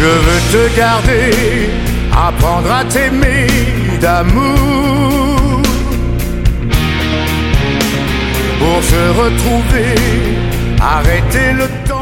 Je veux te garder, apprendre à t'aimer d'amour. Pour se retrouver, arrêter le temps.